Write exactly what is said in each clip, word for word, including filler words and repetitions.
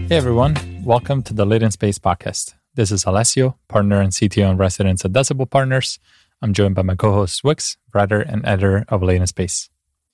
Hey everyone, welcome to the Lit in Space podcast. This is Alessio, partner and C T O in residence at Decibel Partners. I'm joined by my co-host Wix, writer and editor of Lit in Space.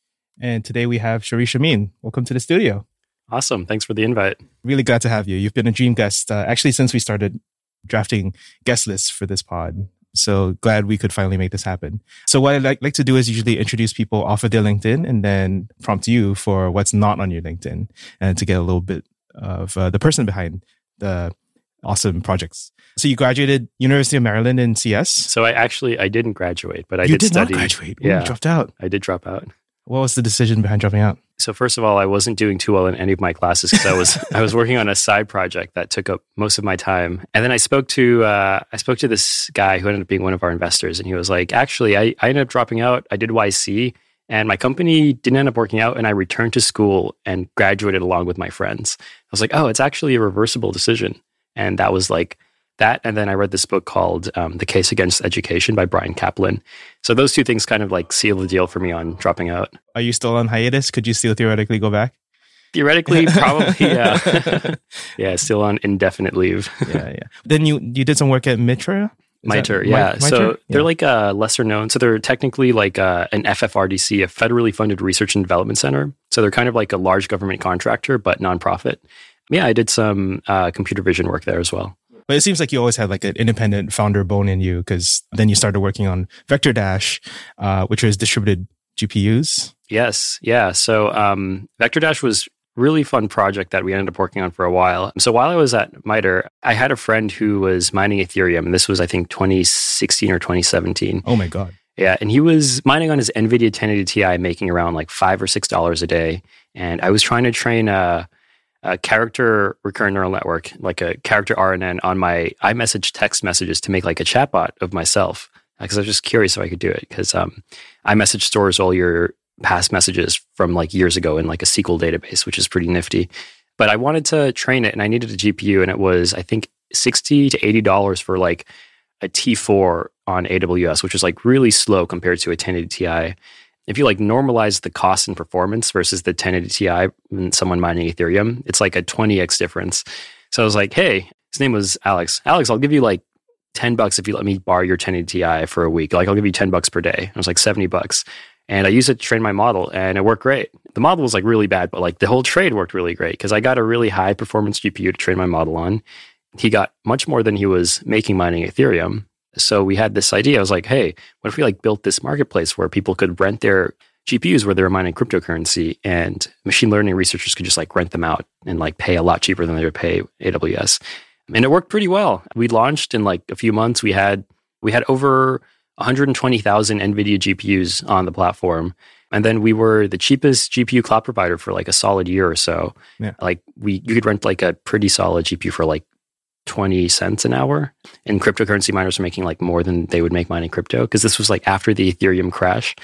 And today we have Sharish Amin. Welcome to the studio. Awesome. Thanks for the invite. Really glad to have you. You've been a dream guest uh, actually since we started drafting guest lists for this pod. So glad we could finally make this happen. So what I'd like, like to do is usually introduce people off of their LinkedIn and then prompt you for what's not on your LinkedIn and to get a little bit of uh, the person behind the awesome projects. So you graduated University of Maryland in C S? So I actually, I didn't graduate, but I you did, did study. You did not graduate? Ooh, yeah. You dropped out. I did drop out. What was the decision behind dropping out? So first of all, I wasn't doing too well in any of my classes because I was I was working on a side project that took up most of my time. And then I spoke to uh, I spoke to this guy who ended up being one of our investors, and he was like, "Actually, I, I ended up dropping out. I did Y C, and my company didn't end up working out, and I returned to school and graduated along with my friends." I was like, "Oh, it's actually a reversible decision," and that was like that. And then I read this book called um, "The Case Against Education" by Bryan Caplan. So those two things kind of like seal the deal for me on dropping out. Are you still on hiatus? Could you still theoretically go back? Theoretically, probably, yeah. yeah, still on indefinite leave. yeah, yeah. Then you you did some work at Mitra? MITRE, yeah. MITRE? So yeah. they're like uh, lesser known. So they're technically like uh, an F F R D C, a federally funded research and development center. So they're kind of like a large government contractor, but nonprofit. Yeah, I did some uh, computer vision work there as well. But it seems like you always had like an independent founder bone in you, because then you started working on Vector Dash, uh, which was distributed G P Us. Yes, yeah. So um, Vector Dash was really fun project that we ended up working on for a while. So while I was at MITRE, I had a friend who was mining Ethereum. And this was, I think, twenty sixteen or twenty seventeen. Oh my God. Yeah. And he was mining on his NVIDIA ten eighty Ti, making around like five or six dollars a day. And I was trying to train a, a character recurrent neural network, like a character R N N on my iMessage text messages to make like a chatbot of myself. Because I was just curious if I could do it. Because um, iMessage stores all your past messages from like years ago in like a S Q L database, which is pretty nifty. But I wanted to train it and I needed a G P U, and it was, I think, sixty to eighty dollars for like a T four on A W S, which is like really slow compared to a ten eighty Ti. If you like normalize the cost and performance versus the ten eighty Ti and someone mining Ethereum, it's like a twenty x difference. So I was like, hey, his name was Alex. Alex, I'll give you like ten bucks if you let me borrow your ten eighty Ti for a week. Like I'll give you ten bucks per day. It was like seventy bucks. And I used it to train my model, and it worked great. The model was like really bad, but like the whole trade worked really great because I got a really high performance G P U to train my model on. He got much more than he was making mining Ethereum. So we had this idea. I was like, hey, what if we like built this marketplace where people could rent their G P Us where they were mining cryptocurrency, and machine learning researchers could just like rent them out and like pay a lot cheaper than they would pay A W S. And it worked pretty well. We launched in like a few months. We had we had over one hundred twenty thousand NVIDIA G P Us on the platform. And then we were the cheapest G P U cloud provider for like a solid year or so. Yeah. Like we, you could rent like a pretty solid G P U for like twenty cents an hour. And cryptocurrency miners were making like more than they would make mining crypto, because this was like after the Ethereum crash.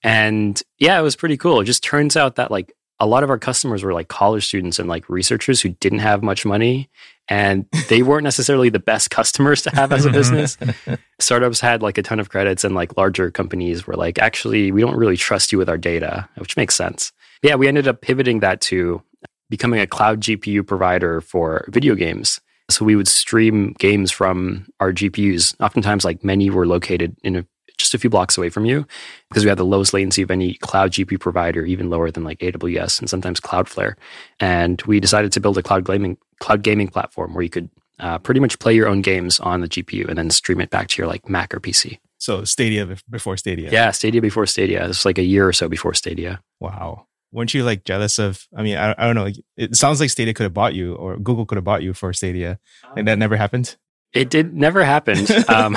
And yeah, it was pretty cool. It just turns out that like a lot of our customers were like college students and like researchers who didn't have much money, and they weren't necessarily the best customers to have as a business. Startups had like a ton of credits, and like larger companies were like, actually, we don't really trust you with our data, which makes sense. Yeah, we ended up pivoting that to becoming a cloud G P U provider for video games. So we would stream games from our G P Us. Oftentimes, like many were located in a just a few blocks away from you, because we had the lowest latency of any cloud G P U provider, even lower than like A W S and sometimes Cloudflare. And we decided to build a cloud gaming cloud gaming platform where you could uh, pretty much play your own games on the G P U and then stream it back to your like Mac or P C. So Stadia before Stadia. Yeah, Stadia before Stadia. It's like a year or so before Stadia. Wow. Weren't you like jealous of, I mean, I, I don't know. It sounds like Stadia could have bought you, or Google could have bought you for Stadia. And that never happened? It did never happened. Um,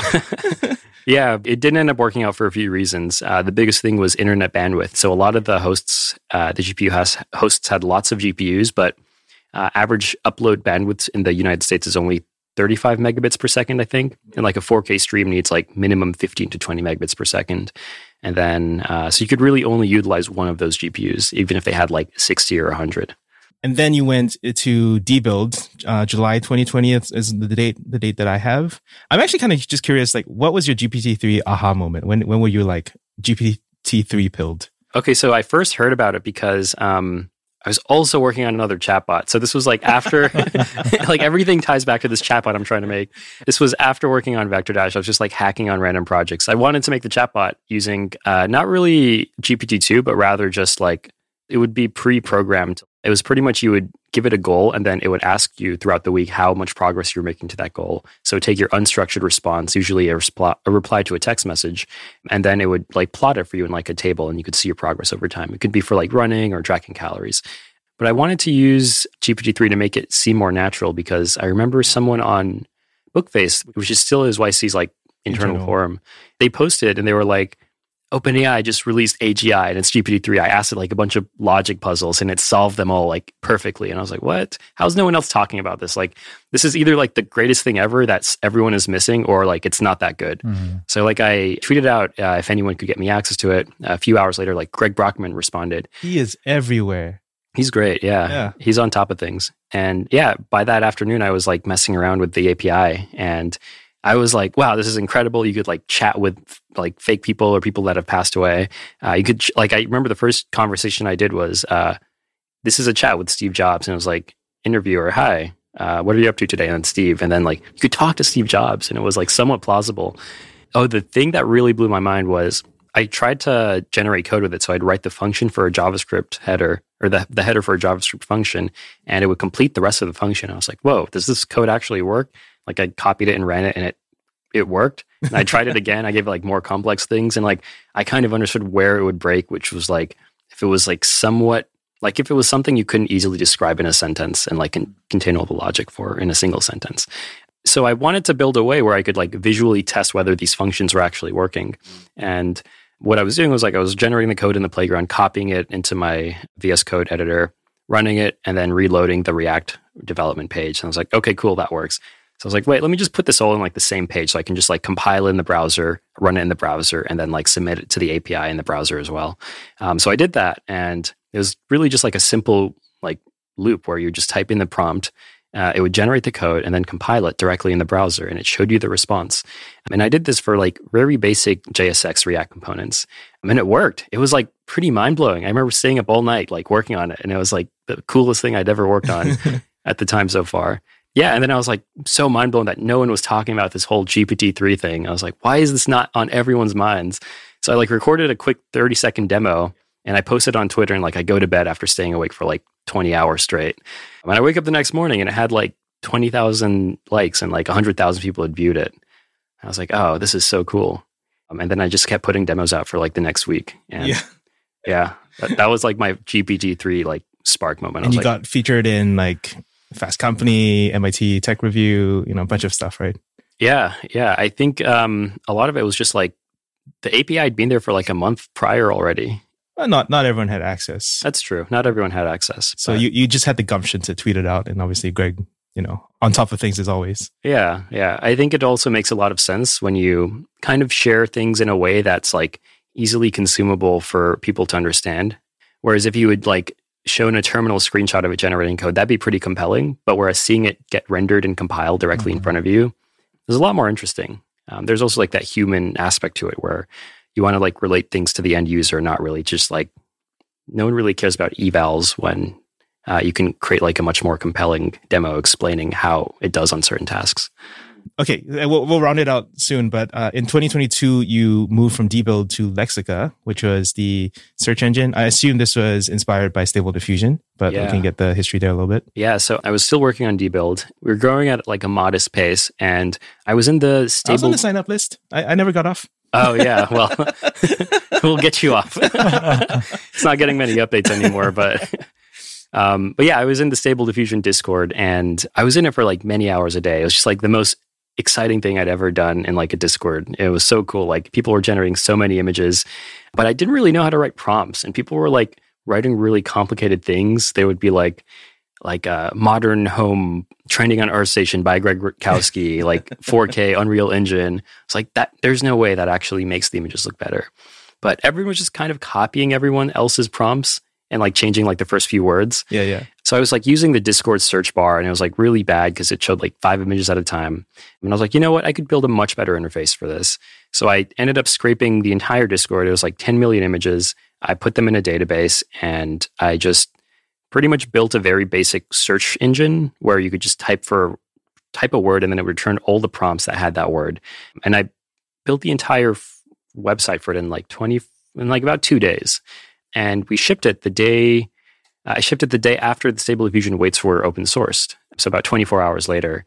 yeah, it didn't end up working out for a few reasons. Uh, the biggest thing was internet bandwidth. So a lot of the hosts, uh, the G P U has, hosts had lots of G P Us, but uh, average upload bandwidth in the United States is only thirty-five megabits per second, I think. And like a four K stream needs like minimum fifteen to twenty megabits per second. And then, uh, so you could really only utilize one of those G P Us, even if they had like sixty or one hundred. And then you went to D-Build, uh, July twenty twenty is the date, the date that I have. I'm actually kind of just curious, like, what was your G P T three aha moment? When, when were you like G P T three pilled? Okay, so I first heard about it because um, I was also working on another chatbot. So this was like after, like everything ties back to this chatbot I'm trying to make. This was after working on VectorDash. I was just like hacking on random projects. I wanted to make the chatbot using uh, not really G P T two, but rather just like it would be pre-programmed. It was pretty much you would give it a goal and then it would ask you throughout the week how much progress you're making to that goal. So take your unstructured response, usually a, respl- a reply to a text message, and then it would like plot it for you in like a table and you could see your progress over time. It could be for like running or tracking calories. But I wanted to use G P T three to make it seem more natural because I remember someone on Bookface, which is still is Y C's like internal, internal. forum, they posted and they were like, OpenAI just released A G I and it's G P T three. I asked it like a bunch of logic puzzles and it solved them all like perfectly. And I was like, what? How's no one else talking about this? Like, this is either like the greatest thing ever that everyone is missing or like it's not that good. Mm-hmm. So like I tweeted out uh, if anyone could get me access to it. A few hours later, like Greg Brockman responded. He is everywhere. He's great. Yeah. yeah. He's on top of things. And yeah, by that afternoon, I was like messing around with the A P I and I was like, wow, this is incredible. You could like chat with like fake people or people that have passed away. Uh, you could like, I remember the first conversation I did was, uh, this is a chat with Steve Jobs. And it was like, interviewer, hi, uh, what are you up to today? And then Steve. And then like, you could talk to Steve Jobs and it was like somewhat plausible. Oh, the thing that really blew my mind was I tried to generate code with it. So I'd write the function for a JavaScript header or the, the header for a JavaScript function, and it would complete the rest of the function. I was like, whoa, does this code actually work? Like I copied it and ran it and it it worked. And I tried it again. I gave it like more complex things. And like I kind of understood where it would break, which was like if it was like somewhat like if it was something you couldn't easily describe in a sentence and like can contain all the logic for in a single sentence. So I wanted to build a way where I could like visually test whether these functions were actually working. And what I was doing was like I was generating the code in the playground, copying it into my V S Code editor, running it, and then reloading the React development page. And I was like, okay, cool, that works. So I was like, wait, let me just put this all in like the same page so I can just like compile it in the browser, run it in the browser, and then like submit it to the A P I in the browser as well. Um, so I did that, and it was really just like a simple like loop where you just type in the prompt, uh, it would generate the code and then compile it directly in the browser, and it showed you the response. And I did this for like very basic J S X React components. I mean, it worked. It was like pretty mind-blowing. I remember staying up all night like working on it, and it was like the coolest thing I'd ever worked on at the time so far. Yeah, and then I was like so mind blown that no one was talking about this whole G P T three thing. I was like, why is this not on everyone's minds? So I like recorded a quick thirty second demo and I posted on Twitter, and like I go to bed after staying awake for like twenty hours straight. And I wake up the next morning and it had like twenty thousand likes and like one hundred thousand people had viewed it. I was like, oh, this is so cool. Um, and then I just kept putting demos out for like the next week. And yeah, yeah that, that was like my G P T three like spark moment. And I was you like, got featured in like Fast Company, M I T Tech Review, you know, a bunch of stuff, right? Yeah, yeah. I think um, a lot of it was just like the A P I had been there for like a month prior already. Well, not not everyone had access. That's true. Not everyone had access. So you, you just had the gumption to tweet it out. And obviously Greg, you know, on top of things as always. Yeah, yeah. I think it also makes a lot of sense when you kind of share things in a way that's like easily consumable for people to understand. Whereas if you would like shown a terminal screenshot of it generating code, that'd be pretty compelling. But whereas seeing it get rendered and compiled directly mm-hmm. in front of you is a lot more interesting. Um, there's also like that human aspect to it where you want to like relate things to the end user, not really just like, no one really cares about evals when uh, you can create like a much more compelling demo explaining how it does on certain tasks. Okay, we'll, we'll round it out soon, but uh, in twenty twenty-two, you moved from Debuild to Lexica, which was the search engine. I assume this was inspired by Stable Diffusion, but yeah. we can get the history there a little bit. Yeah, so I was still working on Debuild. We were growing at like a modest pace, and I was in the Stable... I was on the sign-up list. I, I never got off. Oh, yeah, well, we'll get you off. It's not getting many updates anymore, but... Um, but yeah, I was in the Stable Diffusion Discord, and I was in it for like many hours a day. It was just like the most exciting thing I'd ever done in like a Discord. It was so cool. Like people were generating so many images, but I didn't really know how to write prompts, and people were like writing really complicated things. They would be like, like a modern home trending on ArtStation by Greg Rutkowski, like four K Unreal Engine. It's like that. There's no way that actually makes the images look better. But everyone was just kind of copying everyone else's prompts and like changing like the first few words. Yeah, yeah. So I was like using the Discord search bar, and it was like really bad because it showed like five images at a time. And I was like, you know what? I could build a much better interface for this. So I ended up scraping the entire Discord. It was like ten million images. I put them in a database, and I just pretty much built a very basic search engine where you could just type for type a word and then it would return all the prompts that had that word. And I built the entire f- website for it in like twenty in like about two days. And we shipped it the day uh, I shipped it the day after the Stable Diffusion weights were open sourced. So about twenty-four hours later.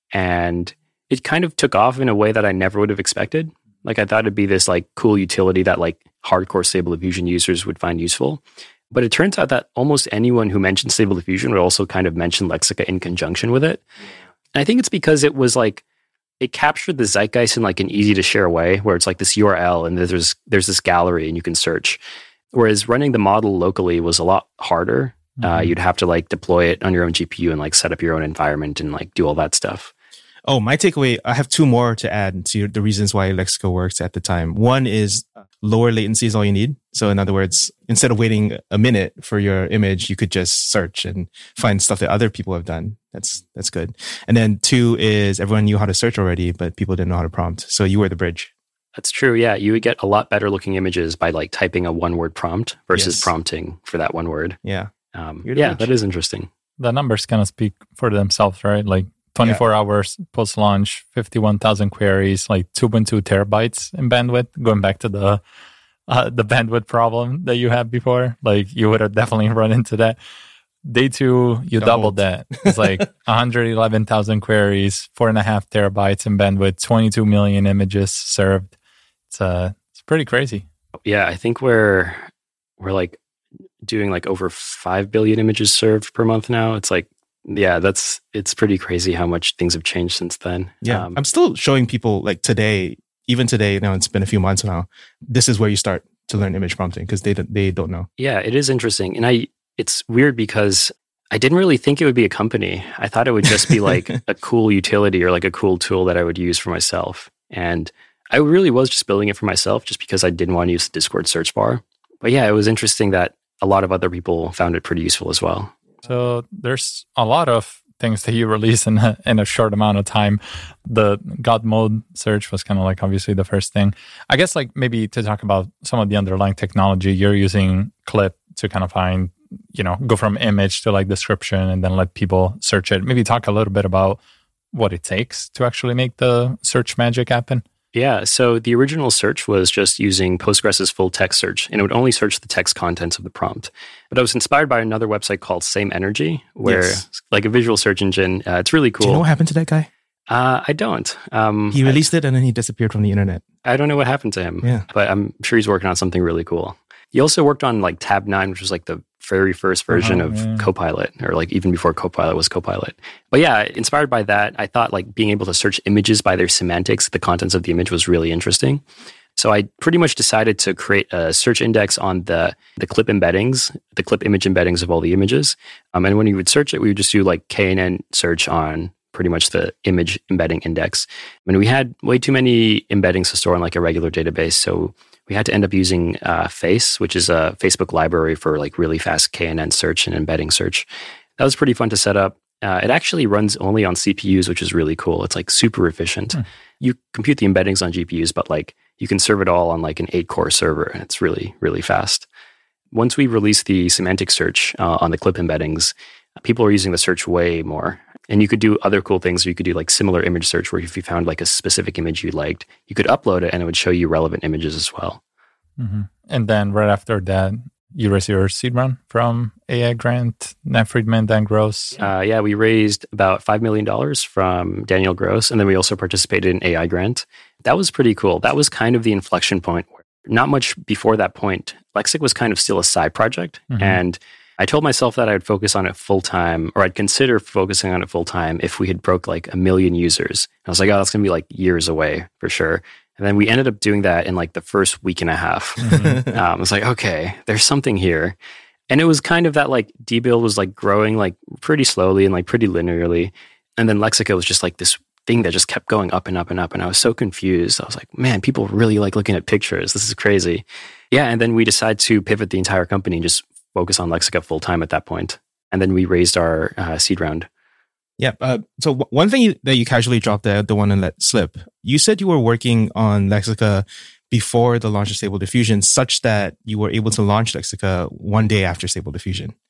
And it kind of took off in a way that I never would have expected. Like I thought it'd be this like cool utility that like hardcore Stable Diffusion users would find useful. But it turns out that almost anyone who mentioned Stable Diffusion would also kind of mention Lexica in conjunction with it. And I think it's because it was like, it captured the zeitgeist in like an easy to share way where it's like this U R L and there's there's this gallery and you can search. Whereas running the model locally was a lot harder. Mm-hmm. Uh, you'd have to like deploy it on your own G P U and like set up your own environment and like do all that stuff. Oh, my takeaway, I have two more to add to the reasons why Lexica works at the time. One is lower latency is all you need. So in other words, instead of waiting a minute for your image, you could just search and find stuff that other people have done. That's that's good. And then two is everyone knew how to search already, but people didn't know how to prompt. So you were the bridge. That's true. Yeah. You would get a lot better looking images by like typing a one word prompt versus yes. prompting for that one word. Yeah. Um, yeah, bridge. That is interesting. The numbers kind of speak for themselves, right? Like twenty-four yeah. hours post-launch, fifty-one thousand queries, like two point two terabytes in bandwidth. Going back to the uh, the bandwidth problem that you had before, like you would have definitely run into that. Day two, you doubled, doubled that. It's like one hundred eleven thousand queries, four and a half terabytes in bandwidth, twenty-two million images served. It's uh, it's pretty crazy. Yeah, I think we're we're like doing like over five billion images served per month now. It's like, yeah, that's it's pretty crazy how much things have changed since then. Yeah, um, I'm still showing people like today, even today. You know, it's been a few months now. This is where you start to learn image prompting because they they don't know. Yeah, it is interesting, and I it's weird because I didn't really think it would be a company. I thought it would just be like a cool utility or like a cool tool that I would use for myself, and I really was just building it for myself just because I didn't want to use the Discord search bar. But yeah, it was interesting that a lot of other people found it pretty useful as well. So there's a lot of things that you release in a, in a short amount of time. The God mode search was kind of like obviously the first thing. I guess like maybe to talk about some of the underlying technology, you're using Clip to kind of find, you know, go from image to like description and then let people search it. Maybe talk a little bit about what it takes to actually make the search magic happen. Yeah, so the original search was just using Postgres's full text search, and it would only search the text contents of the prompt. But I was inspired by another website called Same Energy, where yes. like a visual search engine. Uh, it's really cool. Do you know what happened to that guy? Uh, I don't. Um, he released I, it and then he disappeared from the internet. I don't know what happened to him, yeah. but I'm sure he's working on something really cool. He also worked on like Tab nine, which was like the very first version uh-huh, of yeah. Copilot, or like even before Copilot was Copilot. But yeah, inspired by that, I thought like being able to search images by their semantics, the contents of the image, was really interesting. So I pretty much decided to create a search index on the the clip embeddings, the clip image embeddings of all the images. Um, and when you would search it, we would just do like K N N search on pretty much the image embedding index. I mean, we had way too many embeddings to store in like a regular database, so we had to end up using uh, Face, which is a Facebook library for like really fast K N N search and embedding search. That was pretty fun to set up. Uh, it actually runs only on C P Us, which is really cool. It's like super efficient. Hmm. You compute the embeddings on G P Us, but like you can serve it all on like an eight core server, and it's really, really fast. Once we released the semantic search uh, on the clip embeddings, people are using the search way more. And you could do other cool things. You could do like similar image search where if you found like a specific image you liked, you could upload it and it would show you relevant images as well. Mm-hmm. And then right after that, you raised your seed round from A I Grant, Nat Friedman, Dan Gross. Uh, yeah, we raised about five million dollars from Daniel Gross. And then we also participated in A I Grant. That was pretty cool. That was kind of the inflection point. Not much before that point, Lexic was kind of still a side project. Mm-hmm. And I told myself that I would focus on it full time, or I'd consider focusing on it full time if we had broke like a million users. I was like, oh, that's going to be like years away for sure. And then we ended up doing that in like the first week and a half. Mm-hmm. um, I was like, okay, there's something here. And it was kind of that like dbuild was like growing like pretty slowly and like pretty linearly. And then Lexica was just like this thing that just kept going up and up and up. And I was so confused. I was like, man, people really like looking at pictures. This is crazy. Yeah. And then we decided to pivot the entire company and just focus on Lexica full time at that point. And then we raised our uh, seed round. Yeah. Uh, so w- one thing you, that you casually dropped there, the one and let slip, you said you were working on Lexica before the launch of Stable Diffusion such that you were able to launch Lexica one day after Stable Diffusion.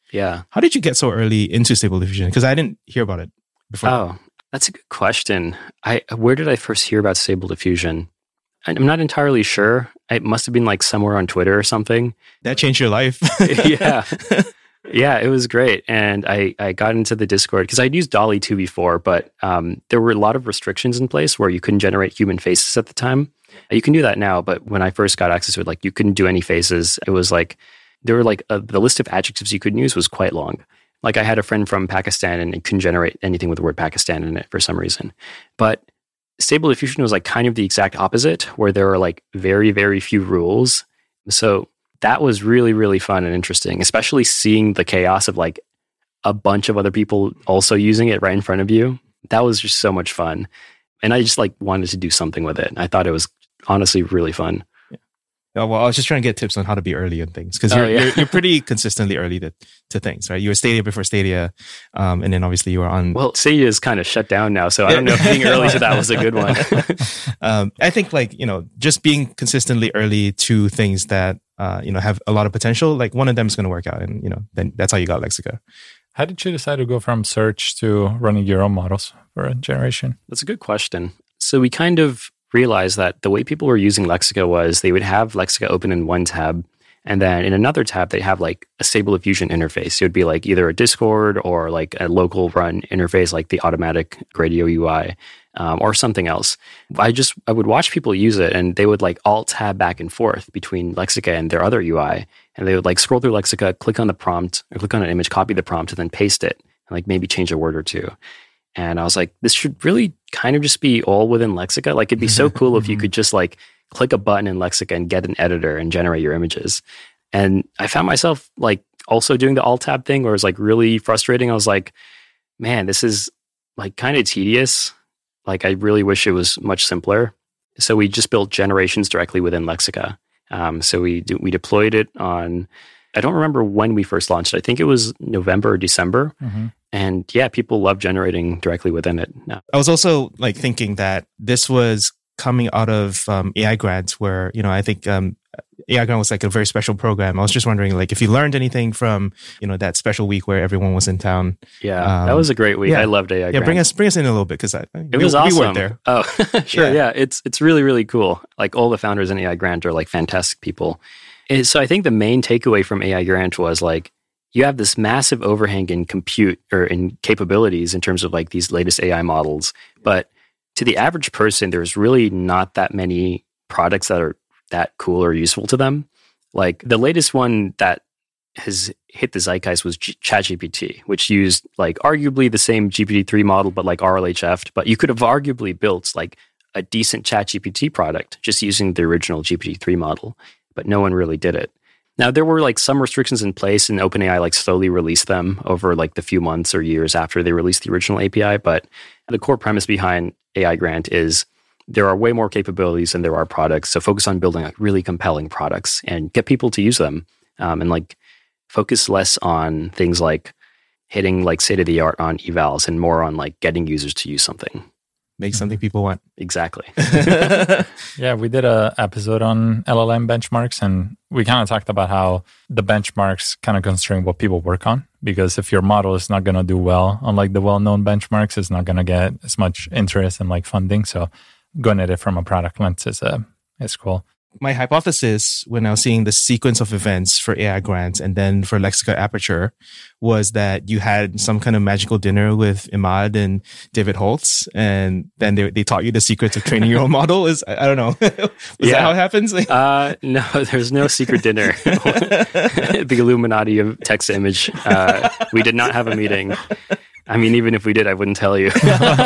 Yeah. How did you get so early into Stable Diffusion? Because I didn't hear about it before. Oh, that's a good question. I where did I first hear about Stable Diffusion? I'm not entirely sure. It must have been like somewhere on Twitter or something. That changed your life. Yeah. Yeah, it was great. And I, I got into the Discord because I'd used DALL-E two before, but um, there were a lot of restrictions in place where you couldn't generate human faces at the time. You can do that now, but when I first got access to it, like you couldn't do any faces. It was like, there were like, a, the list of adjectives you could use was quite long. Like I had a friend from Pakistan and it couldn't generate anything with the word Pakistan in it for some reason. But Stable Diffusion was like kind of the exact opposite, where there were like very, very few rules. So that was really, really fun and interesting, especially seeing the chaos of like a bunch of other people also using it right in front of you. That was just so much fun. And I just like wanted to do something with it. I thought it was honestly really fun. Yeah. Oh, well, I was just trying to get tips on how to be early on things because Oh, you're, yeah. you're you're pretty consistently early to, to things, right? You were Stadia before Stadia, um, and then obviously you were on. Well, Stadia is kind of shut down now, so I don't know if being early to that was a good one. um, I think like, you know, just being consistently early to things that, uh, you know, have a lot of potential, like one of them is going to work out. And, you know, then that's how you got Lexica. How did you decide to go from search to running your own models for a generation? That's a good question. So we kind of realized that the way people were using Lexica was they would have Lexica open in one tab, and then in another tab, they have like a Stable Diffusion interface. It would be like either a Discord or like a local run interface, like the automatic Gradio U I, um, or something else. I just, I would watch people use it and they would like alt tab back and forth between Lexica and their other U I. And they would like scroll through Lexica, click on the prompt or click on an image, copy the prompt, and then paste it and like maybe change a word or two. And I was like, this should really kind of just be all within Lexica. Like it'd be so cool if you could just like click a button in Lexica and get an editor and generate your images. And I found myself like also doing the alt tab thing where it was like really frustrating. I was like, man, this is like kind of tedious. Like I really wish it was much simpler. So we just built generations directly within Lexica. Um, so we do, we deployed it on, I don't remember when we first launched it. I think it was November or December. Mm-hmm. And yeah, people love generating directly within it now. I was also like thinking that this was coming out of um, A I grants where, you know, I think um, A I grant was like a very special program. I was just wondering like if you learned anything from, you know, that special week where everyone was in town. Yeah, um, um, that was a great week. Yeah. I loved A I grant. Yeah, bring us bring us in a little bit because it we, was awesome. We weren't there. Oh, sure. Yeah. yeah, it's it's really, really cool. Like all the founders in A I grant are like fantastic people. And so I think the main takeaway from A I grant was like, you have this massive overhang in compute or in capabilities in terms of like these latest A I models. But to the average person, there's really not that many products that are that cool or useful to them. Like the latest one that has hit the zeitgeist was G- ChatGPT, which used like arguably the same G P T three model, but like R L H F'd. But you could have arguably built like a decent ChatGPT product just using the original G P T three model, but no one really did it. Now, there were like some restrictions in place and OpenAI like slowly released them over like the few months or years after they released the original A P I. But the core premise behind A I grant is there are way more capabilities than there are products. So focus on building like really compelling products and get people to use them, um, and like focus less on things like hitting like state of the art on evals and more on like getting users to use something. Make something people want. Exactly. Yeah, we did a episode on L L M benchmarks, and we kind of talked about how the benchmarks kind of constrain what people work on. Because if your model is not going to do well on like the well-known benchmarks, it's not going to get as much interest and like funding. So going at it from a product lens is uh, is cool. My hypothesis when I was seeing the sequence of events for A I grants and then for Lexica Aperture was that you had some kind of magical dinner with Imad and David Holtz, and then they they taught you the secrets of training your own model. Is I, I don't know. Was yeah. that how it happens? uh, no, there's no secret dinner. The Illuminati of text to image. Uh, we did not have a meeting. I mean, even if we did, I wouldn't tell you.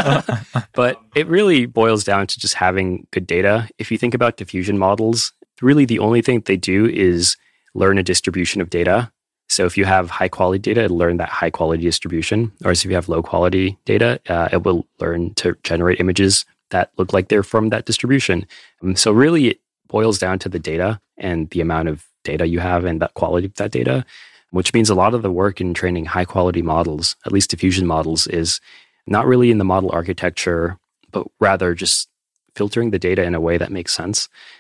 But it really boils down to just having good data. If you think about diffusion models, really the only thing they do is learn a distribution of data. So if you have high quality data, it'll learn that high quality distribution. Or if you have low quality data, uh, it will learn to generate images that look like they're from that distribution. Um, so really it boils down to the data and the amount of data you have and that quality of that data, which means a lot of the work in training high quality models, at least diffusion models, is not really in the model architecture, but rather just filtering the data in a way that makes sense.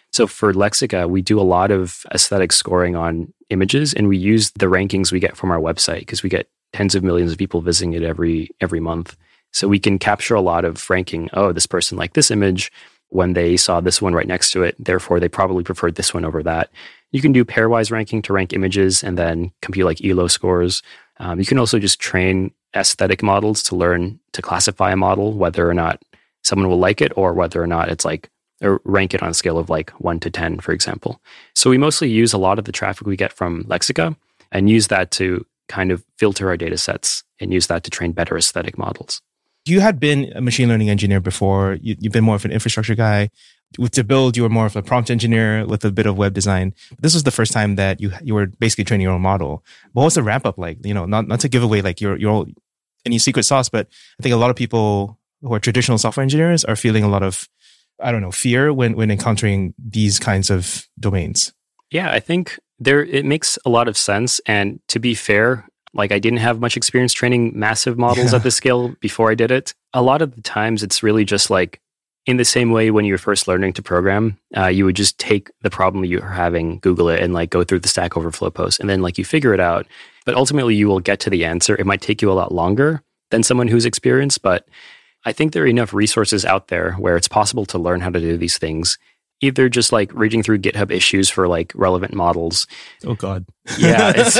So for Lexica, we do a lot of aesthetic scoring on images, and we use the rankings we get from our website because we get tens of millions of people visiting it every every month. So we can capture a lot of ranking. Oh, this person liked this image when they saw this one right next to it. Therefore, they probably preferred this one over that. You can do pairwise ranking to rank images and then compute like E L O scores. Um, you can also just train aesthetic models to learn to classify a model, whether or not someone will like it or whether or not it's like, or rank it on a scale of like one to ten, for example. So we mostly use a lot of the traffic we get from Lexica and use that to kind of filter our data sets and use that to train better aesthetic models. You had been a machine learning engineer before. You, you've been more of an infrastructure guy. With to build, you were more of a prompt engineer with a bit of web design. This was the first time that you you were basically training your own model. What was the ramp up like? You know, not not to give away like your your any secret sauce, but I think a lot of people who are traditional software engineers are feeling a lot of, I don't know, fear when when encountering these kinds of domains. Yeah, I think there it makes a lot of sense. And to be fair, like I didn't have much experience training massive models yeah. at this scale before I did it. A lot of the times it's really just like in the same way when you were first learning to program, uh, you would just take the problem you were having, Google it, and like go through the Stack Overflow post, and then like you figure it out. But ultimately you will get to the answer. It might take you a lot longer than someone who's experienced, but I think there are enough resources out there where it's possible to learn how to do these things. Either just like reading through GitHub issues for like relevant models. Oh God. Yeah. It's,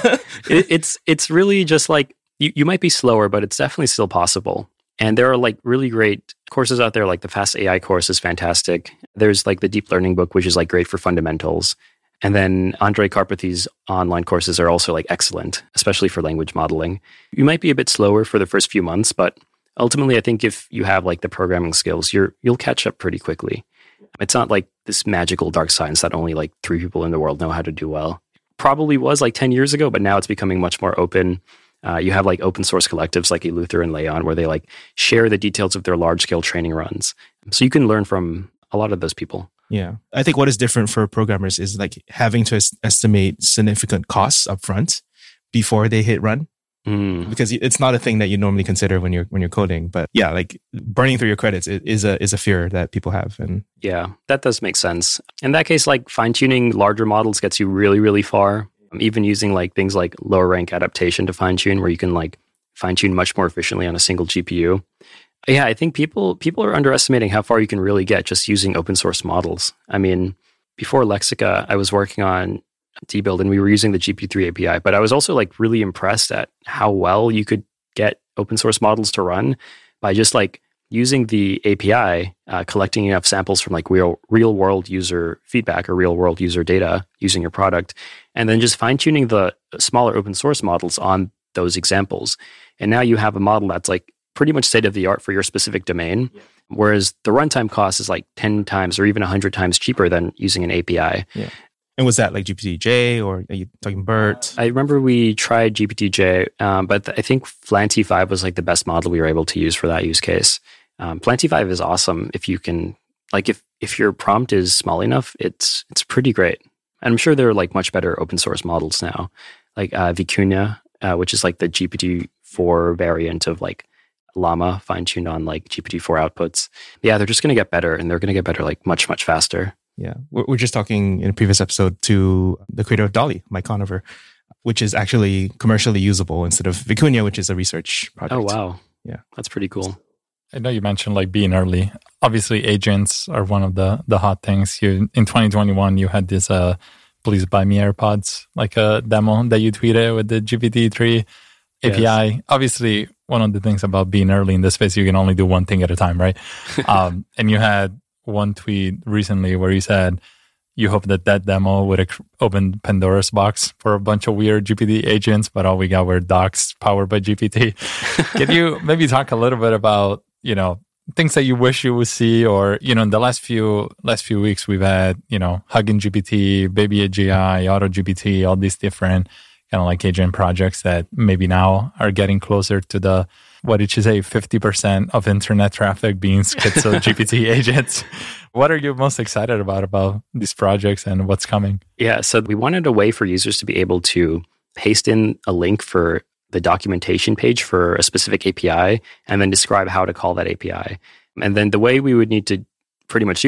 it, it's, it's really just like, you, you might be slower, but it's definitely still possible. And there are like really great courses out there, like the Fast A I course is fantastic. There's like the Deep Learning book, which is like great for fundamentals. And then Andrej Karpathy's online courses are also like excellent, especially for language modeling. You might be a bit slower for the first few months, but ultimately I think if you have like the programming skills, you're, you'll catch up pretty quickly. It's not like this magical dark science that only like three people in the world know how to do well. Probably was like ten years ago, but now it's becoming much more open. Uh, you have like open source collectives like Eleuther and Leon where they like share the details of their large scale training runs. So you can learn from a lot of those people. Yeah. I think what is different for programmers is like having to es- estimate significant costs up front before they hit run. Mm. Because it's not a thing that you normally consider when you're when you're coding, but yeah, like burning through your credits is a is a fear that people have. And yeah, that does make sense. In that case, like fine tuning larger models gets you really really far. Even using like things like lower rank adaptation to fine tune, where you can like fine tune much more efficiently on a single G P U. Yeah, I think people people are underestimating how far you can really get just using open source models. I mean, before Lexica, I was working on T-Build and we were using the G P three A P I, but I was also like really impressed at how well you could get open source models to run by just like using the A P I, uh, collecting enough samples from like real real world user feedback or real world user data using your product, and then just fine tuning the smaller open source models on those examples. And now you have a model that's like pretty much state of the art for your specific domain, yeah. Whereas the runtime cost is like ten times or even one hundred times cheaper than using an A P I. Yeah. And was that like G P T J or are you talking BERT? I remember we tried G P T J, um, but th- I think Flan T five was like the best model we were able to use for that use case. Um, Flan T five is awesome if you can, like if if your prompt is small enough, it's it's pretty great. And I'm sure there are like much better open source models now, like uh, Vicuña, uh, which is like the G P T four variant of like Llama fine-tuned on like G P T four outputs. Yeah, they're just going to get better, and they're going to get better like much, much faster. Yeah. We're, we're just talking in a previous episode to the creator of DALL-E, Mike Conover, which is actually commercially usable instead of Vicuña, which is a research project. Oh, wow. Yeah. That's pretty cool. I know you mentioned like being early. Obviously, agents are one of the the hot things. You in twenty twenty-one, you had this uh, "Please buy me AirPods" like a demo that you tweeted with the G P T three A P I. Yes. Obviously, one of the things about being early in this space, you can only do one thing at a time, right? um, and you had one tweet recently where you said you hope that that demo would ex- open Pandora's box for a bunch of weird G P T agents, but all we got were docs powered by G P T. Can you maybe talk a little bit about, you know, things that you wish you would see, or, you know, in the last few last few weeks, we've had, you know, Hugging G P T, Baby A G I, Auto G P T, all these different kind of like agent projects that maybe now are getting closer to the, what did you say, fifty percent of internet traffic being schizo G P T agents. What are you most excited about about these projects and what's coming? Yeah, so we wanted a way for users to be able to paste in a link for the documentation page for a specific A P I and then describe how to call that A P I. And then the way we would need to pretty much do that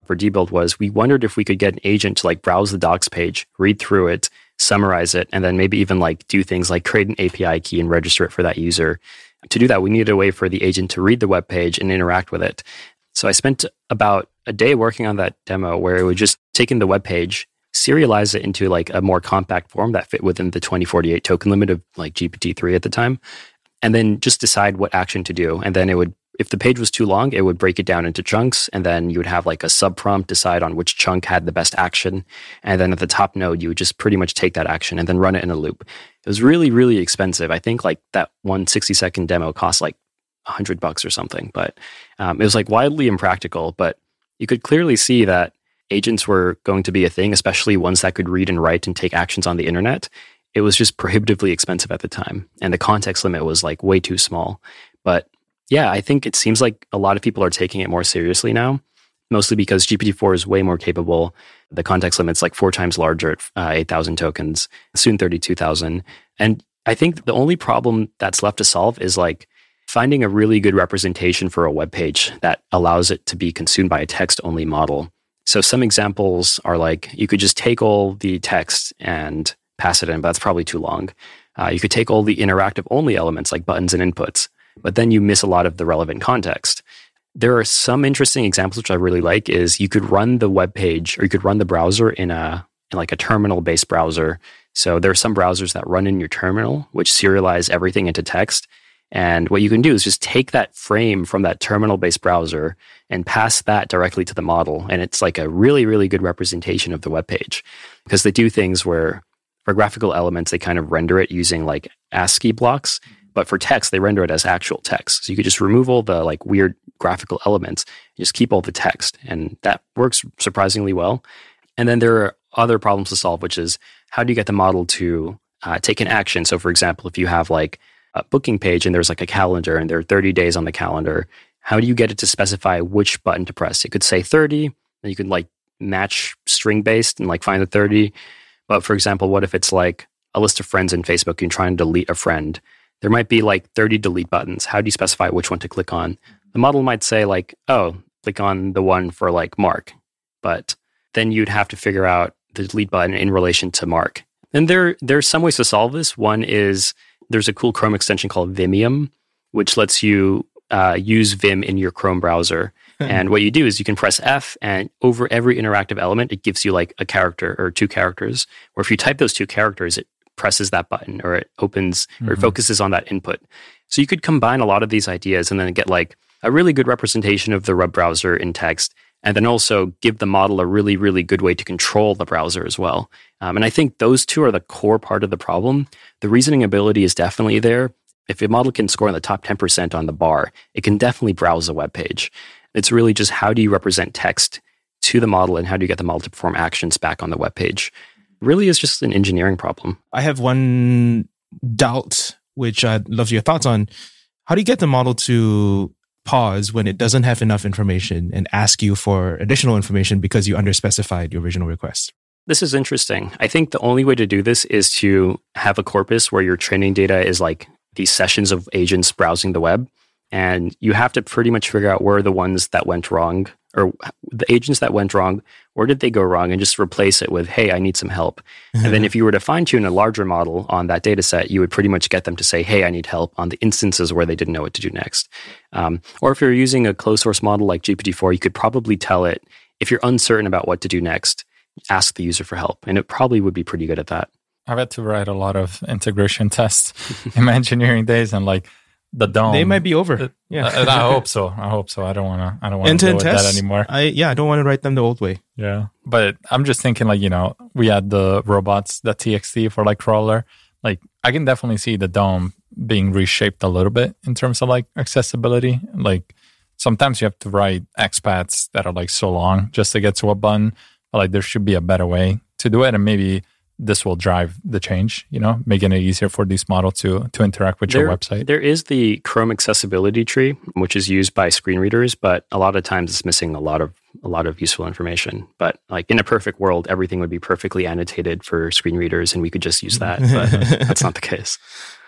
for Dbuild was we wondered if we could get an agent to like browse the docs page, read through it, summarize it, and then maybe even like do things like create an A P I key and register it for that user. To do that, we needed a way for the agent to read the web page and interact with it. So I spent about a day working on that demo where it would just take in the web page, serialize it into like a more compact form that fit within the twenty forty-eight token limit of like G P T three at the time, and then just decide what action to do. And then it would, if the page was too long, it would break it down into chunks, and then you would have like a sub prompt decide on which chunk had the best action. And then at the top node, you would just pretty much take that action and then run it in a loop. It was really, really expensive. I think like that one sixty second demo cost like a hundred bucks or something, but um, it was like wildly impractical. But you could clearly see that agents were going to be a thing, especially ones that could read and write and take actions on the internet. It was just prohibitively expensive at the time. And the context limit was like way too small. But yeah, I think it seems like a lot of people are taking it more seriously now, mostly because G P T four is way more capable. The context limit's like four times larger at uh, eight thousand tokens, soon thirty-two thousand. And I think the only problem that's left to solve is like finding a really good representation for a web page that allows it to be consumed by a text-only model. So some examples are like, you could just take all the text and pass it in, but that's probably too long. Uh, you could take all the interactive-only elements like buttons and inputs, but then you miss a lot of the relevant context. There are some interesting examples which I really like is you could run the web page or you could run the browser in a in like a terminal-based browser. So there are some browsers that run in your terminal, which serialize everything into text. And what you can do is just take that frame from that terminal-based browser and pass that directly to the model. And it's like a really, really good representation of the web page because they do things where for graphical elements, they kind of render it using like ASCII blocks. But for text, they render it as actual text. So you could just remove all the like weird graphical elements, and just keep all the text. And that works surprisingly well. And then there are other problems to solve, which is how do you get the model to uh, take an action? So for example, if you have like a booking page and there's like a calendar and there are thirty days on the calendar, how do you get it to specify which button to press? It could say thirty, and you could like match string based and like find the thirty. But for example, what if it's like a list of friends in Facebook and you're trying to delete a friend? There might be like thirty delete buttons. How do you specify which one to click on? The model might say like, oh, click on the one for like Mark. But then you'd have to figure out the delete button in relation to Mark. And there, there's some ways to solve this. One is there's a cool Chrome extension called Vimium, which lets you uh, use Vim in your Chrome browser. And what you do is you can press F, and over every interactive element, it gives you like a character or two characters. Or if you type those two characters, it presses that button or it opens mm-hmm. or it focuses on that input. So you could combine a lot of these ideas and then get like a really good representation of the web browser in text, and then also give the model a really, really good way to control the browser as well. Um, and I think those two are the core part of the problem. The reasoning ability is definitely there. If a model can score in the top ten percent on the bar, it can definitely browse a web page. It's really just how do you represent text to the model and how do you get the model to perform actions back on the web page? Really is just an engineering problem. I have one doubt, which I'd love your thoughts on. How do you get the model to pause when it doesn't have enough information and ask you for additional information because you underspecified your original request? This is interesting. I think the only way to do this is to have a corpus where your training data is like these sessions of agents browsing the web. And you have to pretty much figure out where are the ones that went wrong, or the agents that went wrong, where did they go wrong, and just replace it with, hey, I need some help. And then if you were to fine tune a larger model on that data set, you would pretty much get them to say, hey, I need help on the instances where they didn't know what to do next. Um, or if you're using a closed source model like G P T four, you could probably tell it, if you're uncertain about what to do next, ask the user for help. And it probably would be pretty good at that. I've had to write a lot of integration tests in my engineering days, and like, the dome. They might be over. Yeah, I, I hope so. I hope so. I don't want to. I don't want to deal with that anymore. I yeah, I don't want to write them the old way. Yeah, but I'm just thinking, like, you know, we had the robots.txt for like crawler. Like, I can definitely see the dome being reshaped a little bit in terms of like accessibility. Like, sometimes you have to write expats that are like so long just to get to a button. But like, there should be a better way to do it, and maybe this will drive the change, you know, making it easier for this model to to interact with there, your website. There is the Chrome accessibility tree, which is used by screen readers, but a lot of times it's missing a lot of a lot of useful information. But like in a perfect world, everything would be perfectly annotated for screen readers, and we could just use that. But that's not the case.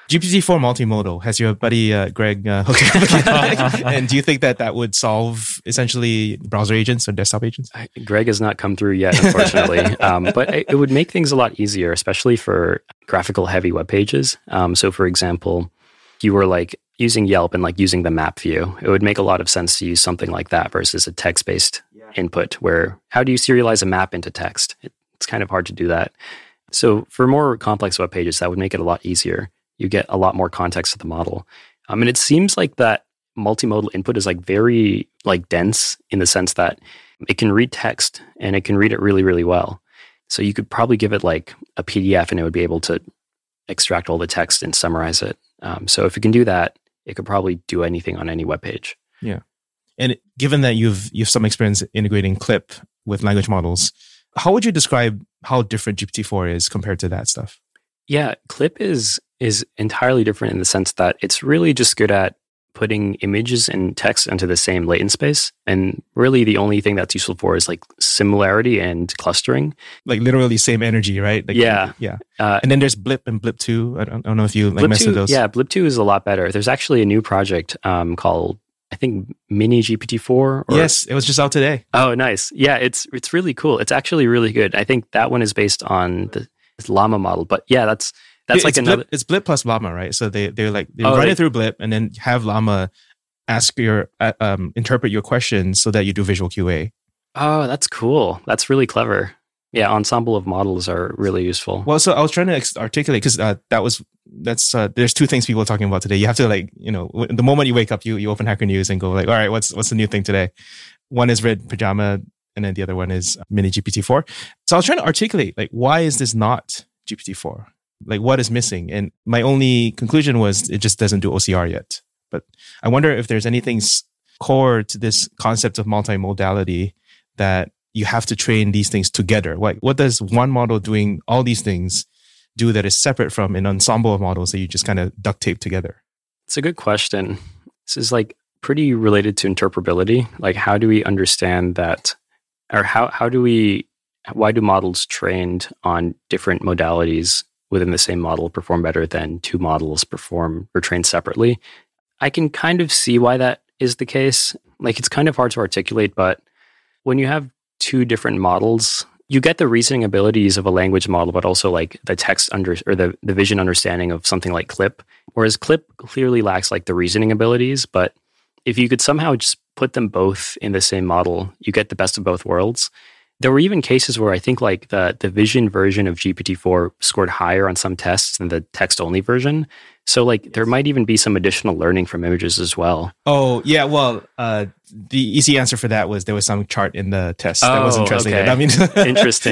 G P T four multimodal. Has your buddy uh, Greg uh, hooked it up again? And do you think that that would solve essentially browser agents or desktop agents? Greg has not come through yet, unfortunately. um, but it, it would make things a lot easier, especially for graphical heavy web pages. Um, so, for example, if you were like using Yelp and like using the map view, it would make a lot of sense to use something like that versus a text-based yeah. input. Where how do you serialize a map into text? It, it's kind of hard to do that. So, for more complex web pages, that would make it a lot easier. You get a lot more context to the model. Um, and it seems like that multimodal input is like very like dense in the sense that it can read text and it can read it really, really well. So you could probably give it like a P D F and it would be able to extract all the text and summarize it. Um, so if it can do that, it could probably do anything on any web page. Yeah. And given that you've you've some experience integrating Clip with language models, how would you describe how different G P T four is compared to that stuff? Yeah, Clip is is entirely different in the sense that it's really just good at putting images and text into the same latent space. And really the only thing that's useful for is like similarity and clustering. Like literally same energy, right? Like, yeah. Yeah. Uh, and then there's Blip and Blip two. I don't, I don't know if you like messed with those. Yeah, Blip two is a lot better. There's actually a new project um, called, I think, Mini G P T four. Or, yes, it was just out today. Oh, nice. Yeah, it's it's really cool. It's actually really good. I think that one is based on the Llama model. But yeah, that's... That's it's like another. Blip, it's Blip plus Llama, right? So they they're like they oh, run they, it through Blip and then have Llama ask your uh, um interpret your questions so that you do visual Q A. Oh, that's cool. That's really clever. Yeah, ensemble of models are really useful. Well, so I was trying to ex- articulate because uh, that was that's uh, there's two things people are talking about today. You have to like you know w- the moment you wake up, you you open Hacker News and go like, all right, what's what's the new thing today? One is Red Pajama, and then the other one is Mini G P T four. So I was trying to articulate like why is this not G P T four? Like what is missing? And my only conclusion was it just doesn't do O C R yet. But I wonder if there's anything core to this concept of multimodality that you have to train these things together. Like what does one model doing all these things do that is separate from an ensemble of models that you just kind of duct tape together? It's a good question. This is like pretty related to interpretability. Like how do we understand that, or how, how do we, why do models trained on different modalities within the same model perform better than two models perform or trained separately? I can kind of see why that is the case. Like it's kind of hard to articulate, but when you have two different models, you get the reasoning abilities of a language model, but also like the text under or the, the vision understanding of something like Clip. Whereas Clip clearly lacks like the reasoning abilities, but if you could somehow just put them both in the same model, you get the best of both worlds. There were even cases where I think like the, the vision version of G P T four scored higher on some tests than the text-only version. So like there might even be some additional learning from images as well. Oh, yeah. Well, uh, the easy answer for that was there was some chart in the test that oh, wasn't translated. Okay. I mean, interesting.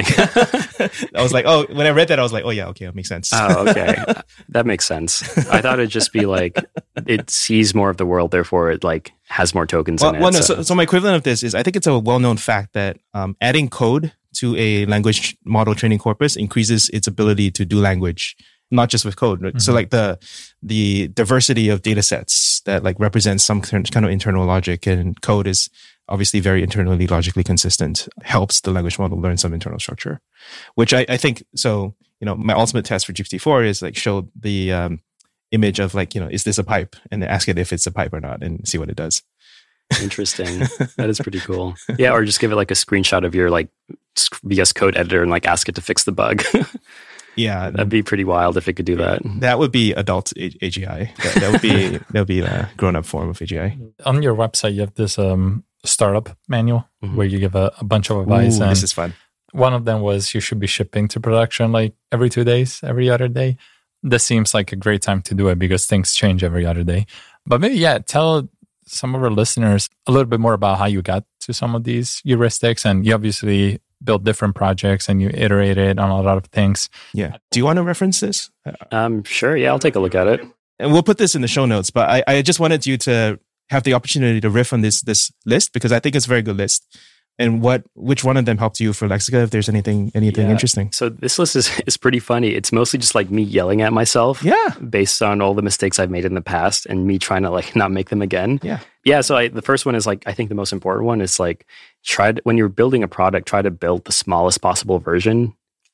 I was like, oh, when I read that, I was like, oh, yeah, okay, it makes sense. Oh, okay. That makes sense. I thought it'd just be like it sees more of the world, therefore it like has more tokens well, in it. Well, no, so. So, so my equivalent of this is I think it's a well-known fact that um, adding code to a language model training corpus increases its ability to do language, not just with code. Mm-hmm. So like the the diversity of data sets that like represents some kind of internal logic, and code is obviously very internally logically consistent, helps the language model learn some internal structure, which I, I think, so, you know, my ultimate test for G P T four is like show the um, image of like, you know, is this a pipe? And then ask it if it's a pipe or not and see what it does. Interesting. That is pretty cool. Yeah, or just give it like a screenshot of your like V S Code editor and like ask it to fix the bug. Yeah, that'd be pretty wild if it could do that. That would be adult A G I. That, that would be that would be a grown-up form of A G I. On your website, you have this um, startup manual mm-hmm. where you give a, a bunch of advice. Ooh, and this is fun. One of them was you should be shipping to production like every two days, every other day. This seems like a great time to do it because things change every other day. But maybe, yeah, tell some of our listeners a little bit more about how you got to some of these heuristics. And you obviously built different projects and you iterated on a lot of things. Yeah. Do you want to reference this? Um, sure. Yeah, I'll take a look at it. And we'll put this in the show notes. But I, I just wanted you to have the opportunity to riff on this this list because I think it's a very good list. And what which one of them helped you for Lexica, if there's anything anything yeah. interesting? So this list is, is pretty funny. It's mostly just like me yelling at myself. Yeah. Based on all the mistakes I've made in the past and me trying to like not make them again. Yeah. Yeah. So I, the first one is like, I think the most important one is like, try to, when you're building a product, try to build the smallest possible version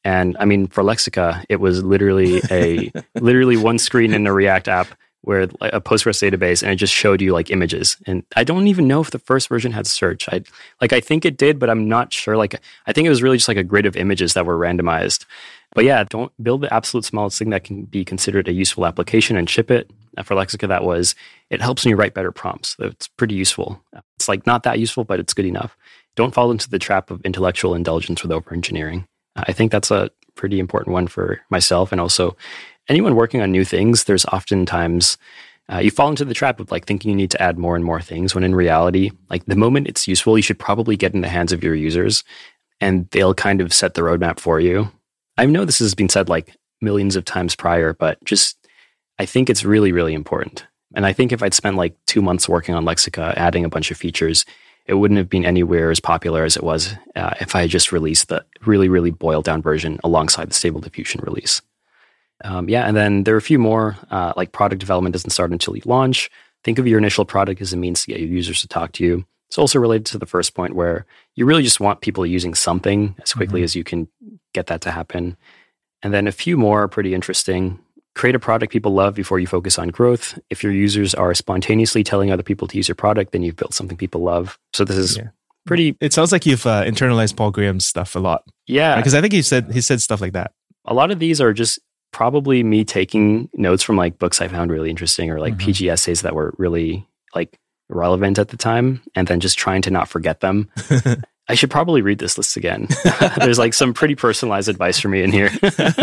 And I mean, for Lexica, it was literally a literally one screen in a React app where a Postgres database, and it just showed you like images. And I don't even know if the first version had search. I like I think it did, but I'm not sure. Like I think it was really just like a grid of images that were randomized. But yeah, don't build the absolute smallest thing that can be considered a useful application and ship it. For Lexica, that was it helps when you write better prompts. It's pretty useful. It's like not that useful, but it's good enough. Don't fall into the trap of intellectual indulgence with over engineering. I think that's a pretty important one for myself, and also anyone working on new things. There's oftentimes uh, you fall into the trap of like thinking you need to add more and more things, when in reality, like the moment it's useful, you should probably get in the hands of your users, and they'll kind of set the roadmap for you. I know this has been said like millions of times prior, but just I think it's really, really important. And I think if I'd spent like two months working on Lexica, adding a bunch of features, it wouldn't have been anywhere as popular as it was uh, if I had just released the really, really boiled down version alongside the Stable Diffusion release. Um, yeah, and then there are a few more, uh, like product development doesn't start until you launch. Think of your initial product as a means to get your users to talk to you. It's also related to the first point where you really just want people using something as quickly mm-hmm. as you can get that to happen. And then a few more are pretty interesting. Create a product people love before you focus on growth. If your users are spontaneously telling other people to use your product, then you've built something people love. So this is yeah. pretty... It sounds like you've uh, internalized Paul Graham's stuff a lot. Yeah. Because I think he said he said stuff like that. A lot of these are just probably me taking notes from like books I found really interesting, or like mm-hmm. P G essays that were really like relevant at the time, and then just trying to not forget them. I should probably read this list again. There's like some pretty personalized advice for me in here.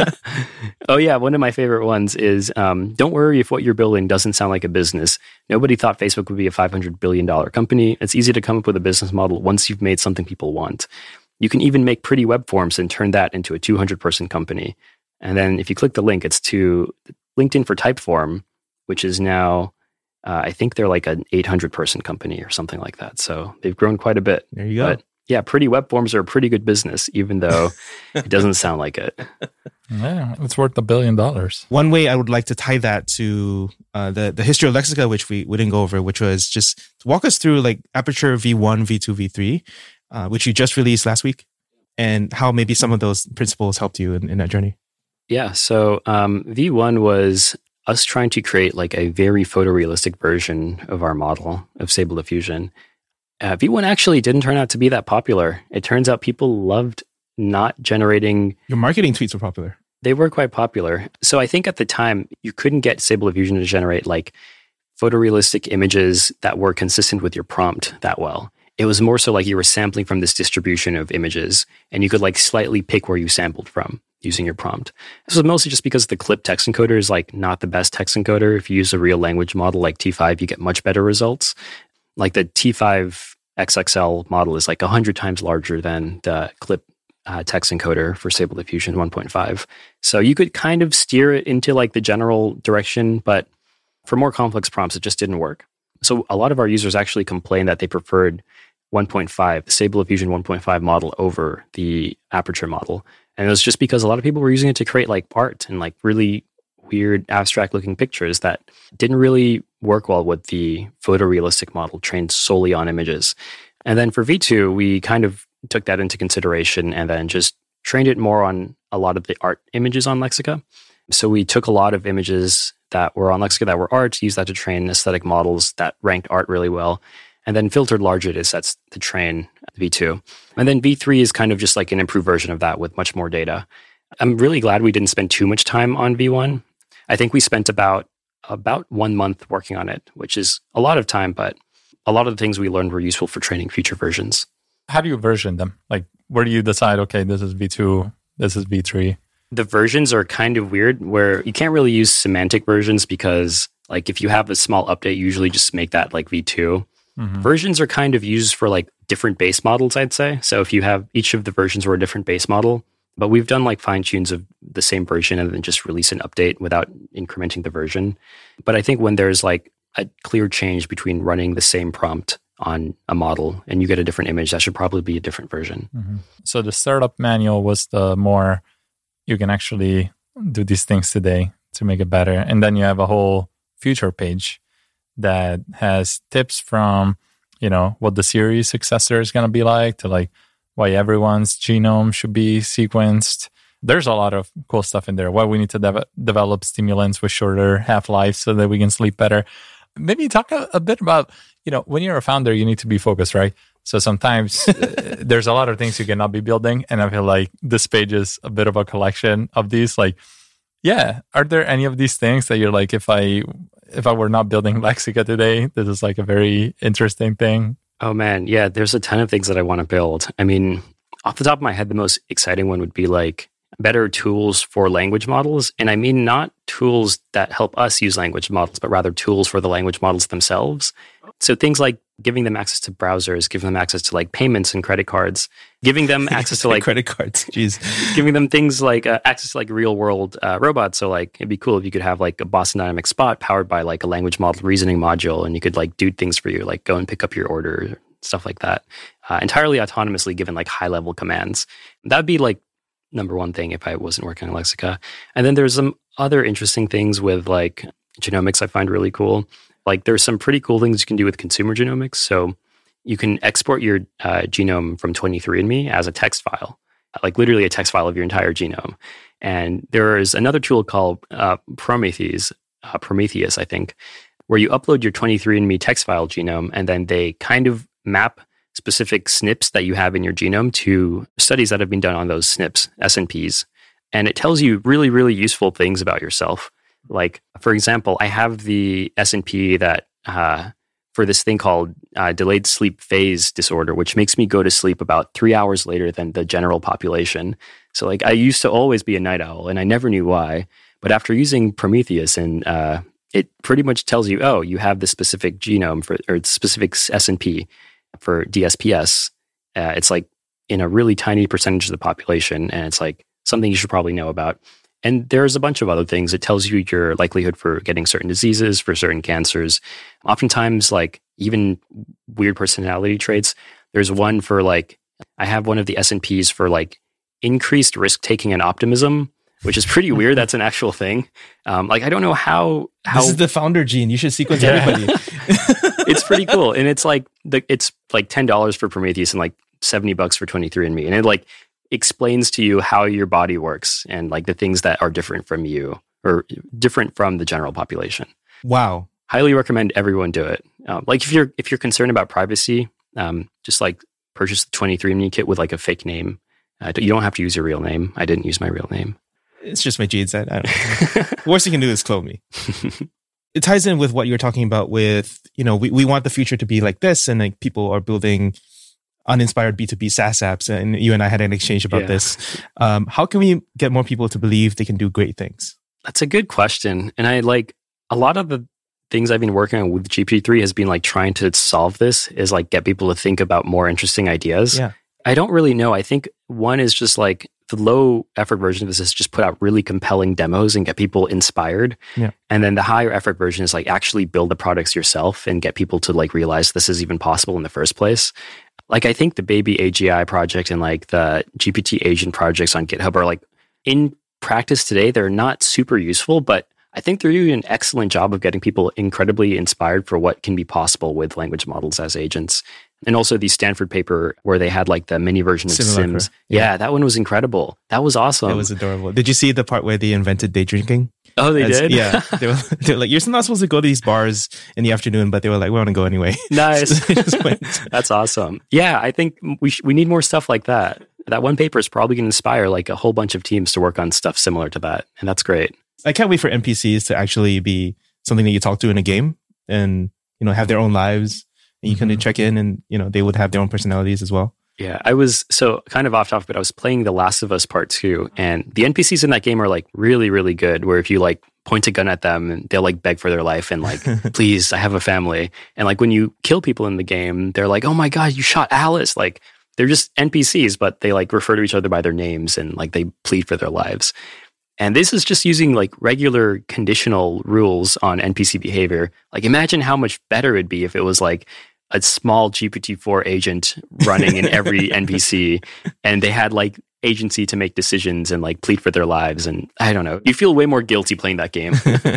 Oh yeah, one of my favorite ones is um, don't worry if what you're building doesn't sound like a business. Nobody thought Facebook would be a five hundred billion dollars company. It's easy to come up with a business model once you've made something people want. You can even make pretty web forms and turn that into a two hundred person company. And then if you click the link, it's to LinkedIn for Typeform, which is now, uh, I think they're like an eight hundred person company or something like that. So they've grown quite a bit. There you go. But yeah, pretty web forms are a pretty good business, even though it doesn't sound like it. Yeah, it's worth a billion dollars. One way I would like to tie that to uh, the, the history of Lexica, which we, we didn't go over, which was just walk us through like Aperture V one, V two, V three, uh, which you just released last week, and how maybe some of those principles helped you in, in that journey. Yeah, so um, V one was us trying to create like a very photorealistic version of our model of Stable Diffusion. Uh, V one actually didn't turn out to be that popular. It turns out people loved not generating... Your marketing tweets were popular. They were quite popular. So I think at the time, you couldn't get Stable Diffusion to generate like photorealistic images that were consistent with your prompt that well. It was more so like you were sampling from this distribution of images, and you could like slightly pick where you sampled from using your prompt. This was mostly just because the Clip text encoder is like not the best text encoder. If you use a real language model like T five, you get much better results. Like the T five X X L model is like one hundred times larger than the Clip uh, text encoder for Stable Diffusion one point five. So you could kind of steer it into like the general direction, but for more complex prompts, it just didn't work. So a lot of our users actually complained that they preferred one point five, the Stable Diffusion one point five model over the Aperture model. And it was just because a lot of people were using it to create like art and like really weird abstract looking pictures that didn't really work well with the photorealistic model trained solely on images. And then for V two, we kind of took that into consideration and then just trained it more on a lot of the art images on Lexica. So we took a lot of images that were on Lexica that were art, used that to train aesthetic models that ranked art really well, and then filtered larger data sets to train V two. And then V three is kind of just like an improved version of that with much more data. I'm really glad we didn't spend too much time on V one. I think we spent about about one month working on it, which is a lot of time, but a lot of the things we learned were useful for training future versions. How do you version them? Like, where do you decide, okay, this is V two, this is V three? The versions are kind of weird where you can't really use semantic versions because like if you have a small update, you usually just make that like V two. Mm-hmm. Versions are kind of used for like different base models, I'd say. So if you have each of the versions were a different base model, but we've done like fine tunes of the same version and then just release an update without incrementing the version. But I think when there's like a clear change between running the same prompt on a model and you get a different image, that should probably be a different version. Mm-hmm. So the startup manual was the more, you can actually do these things today to make it better. And then you have a whole future page that has tips from, you know, what the series successor is going to be like to like why everyone's genome should be sequenced, there's a lot of cool stuff in there. Why we need to de- develop stimulants with shorter half-life so that we can sleep better. Maybe talk a, a bit about, you know, when you're a founder, you need to be focused, right? So sometimes uh, there's a lot of things you cannot be building. And I feel like this page is a bit of a collection of these. Like, yeah, are there any of these things that you're like, if I if I were not building Lexica today, this is like a very interesting thing? Oh man, yeah, there's a ton of things that I want to build. I mean, off the top of my head, the most exciting one would be like better tools for language models. And I mean not tools that help us use language models, but rather tools for the language models themselves. So things like giving them access to browsers, giving them access to like payments and credit cards, giving them access to like credit cards, jeez, giving them things like uh, access to like real world uh, robots. So like it'd be cool if you could have like a Boston Dynamics Spot powered by like a language model reasoning module, and you could like do things for you, like go and pick up your order, stuff like that, uh, entirely autonomously given like high level commands. That'd be like number one thing if I wasn't working on Lexica. And then there's some other interesting things with like genomics I find really cool. Like there's some pretty cool things you can do with consumer genomics. So you can export your uh, genome from twenty-three and me as a text file, like literally a text file of your entire genome. And there is another tool called uh, Prometheus, uh, Prometheus, I think, where you upload your twenty-three and me text file genome, and then they kind of map specific S N Ps that you have in your genome to studies that have been done on those S N Ps, S N Ps. And it tells you really, really useful things about yourself. Like, for example, I have the S N P that uh, for this thing called uh, delayed sleep phase disorder, which makes me go to sleep about three hours later than the general population. So like I used to always be a night owl and I never knew why. But after using Prometheus, and uh, it pretty much tells you, oh, you have this specific genome for, or specific S N P for D S P S. Uh, it's like in a really tiny percentage of the population. And it's like something you should probably know about. And there's a bunch of other things. It tells you your likelihood for getting certain diseases, for certain cancers. Oftentimes, like even weird personality traits. There's one for like, I have one of the S N Ps for like increased risk-taking and optimism, which is pretty weird. That's an actual thing. Um, like, I don't know how, how... This is the founder gene. You should sequence yeah. everybody. It's pretty cool. And it's like, the, it's like ten dollars for Prometheus and like seventy bucks for twenty-three and me. And it like explains to you how your body works and like the things that are different from you or different from the general population. Wow. Highly recommend everyone do it. Um, like if you're, if you're concerned about privacy, um, just like purchase the twenty-three and me kit with like a fake name. Uh, you don't have to use your real name. I didn't use my real name. It's just my genes. I, I don't know. The worst you can do is clone me. It ties in with what you were talking about with, you know, we, we want the future to be like this, and like people are building uninspired B two B SaaS apps, and you and I had an exchange about yeah. this. Um, how can we get more people to believe they can do great things? That's a good question. And I like a lot of the things I've been working on with G P T three has been like trying to solve this, is like get people to think about more interesting ideas. Yeah. I don't really know. I think one is just like the low effort version of this is just put out really compelling demos and get people inspired. Yeah. And then the higher effort version is like actually build the products yourself and get people to like realize this is even possible in the first place. Like I think the Baby A G I project and like the G P T agent projects on GitHub are like in practice today, they're not super useful, but I think they're doing an excellent job of getting people incredibly inspired for what can be possible with language models as agents. And also the Stanford paper where they had like the mini version of Simulacra. Sims. Yeah. yeah, that one was incredible. That was awesome. It was adorable. Did you see the part where they invented day drinking? Oh, they As, did? Yeah. They were, they were like, you're not supposed to go to these bars in the afternoon, but they were like, we want to go anyway. Nice. So just went. That's awesome. Yeah, I think we sh- we need more stuff like that. That one paper is probably going to inspire like a whole bunch of teams to work on stuff similar to that. And that's great. I can't wait for N P Cs to actually be something that you talk to in a game and, you know, have their own lives. And you mm-hmm. kind of check in and, you know, they would have their own personalities as well. Yeah, I was, so kind of off topic, but I was playing The Last of Us Part two, and the N P Cs in that game are like really, really good, where if you like point a gun at them, and they'll like beg for their life and like, please, I have a family. And like when you kill people in the game, they're like, oh my God, you shot Alice. Like they're just N P Cs, but they like refer to each other by their names and like they plead for their lives. And this is just using like regular conditional rules on N P C behavior. Like imagine how much better it'd be if it was like a small G P T four agent running in every N P C, and they had like agency to make decisions and like plead for their lives. And I don't know, you feel way more guilty playing that game.